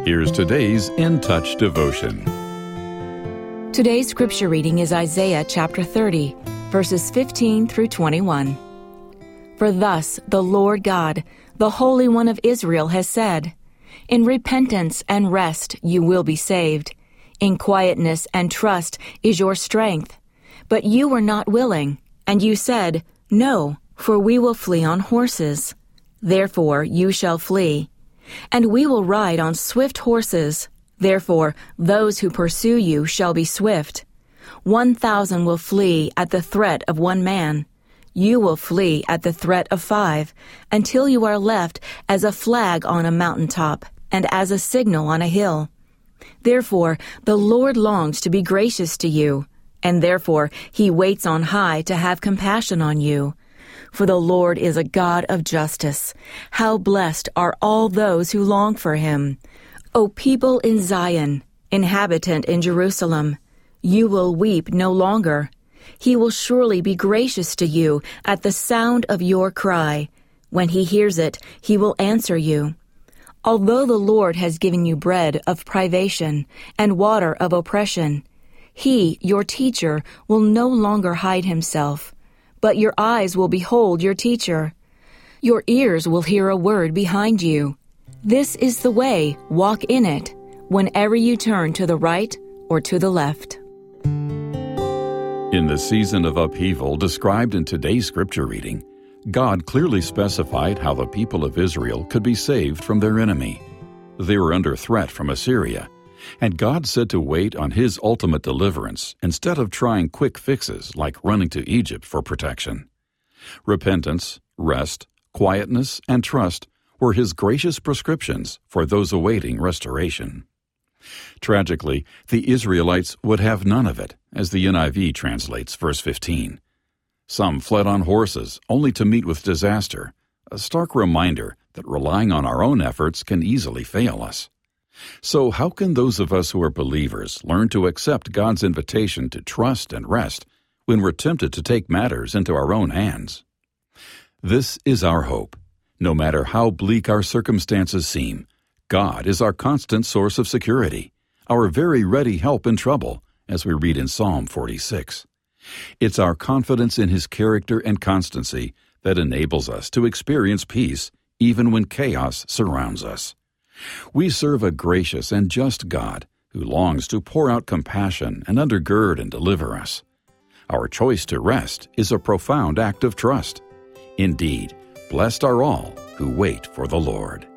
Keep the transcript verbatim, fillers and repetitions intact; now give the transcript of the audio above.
Here's today's In Touch devotion. Today's scripture reading is Isaiah chapter thirty, verses fifteen through twenty-one. For thus the Lord God, the Holy One of Israel, has said, In repentance and rest you will be saved. In quietness and trust is your strength. But you were not willing, and you said, No, for we will flee on horses. Therefore you shall flee. And we will ride on swift horses. Therefore those who pursue you shall be swift. One thousand will flee at the threat of one man. You will flee at the threat of five, until you are left as a flag on a mountaintop, and as a signal on a hill. Therefore the Lord longs to be gracious to you, and therefore he waits on high to have compassion on you. For the Lord is a God of justice. How blessed are all those who long for him. O people in Zion, inhabitant in Jerusalem, you will weep no longer. He will surely be gracious to you at the sound of your cry. When he hears it, he will answer you. Although the Lord has given you bread of privation and water of oppression, he, your teacher, will no longer hide himself. But your eyes will behold your teacher. Your ears will hear a word behind you. This is the way, walk in it, whenever you turn to the right or to the left. In the season of upheaval described in today's scripture reading, God clearly specified how the people of Israel could be saved from their enemy. They were under threat from Assyria, and God said to wait on his ultimate deliverance instead of trying quick fixes like running to Egypt for protection. Repentance, rest, quietness, and trust were his gracious prescriptions for those awaiting restoration. Tragically, the Israelites would have none of it, as the N I V translates verse fifteen. Some fled on horses only to meet with disaster, a stark reminder that relying on our own efforts can easily fail us. So how can those of us who are believers learn to accept God's invitation to trust and rest when we're tempted to take matters into our own hands? This is our hope. No matter how bleak our circumstances seem, God is our constant source of security, our very ready help in trouble, as we read in Psalm forty-six. It's our confidence in his character and constancy that enables us to experience peace even when chaos surrounds us. We serve a gracious and just God who longs to pour out compassion and undergird and deliver us. Our choice to rest is a profound act of trust. Indeed, blessed are all who wait for the Lord.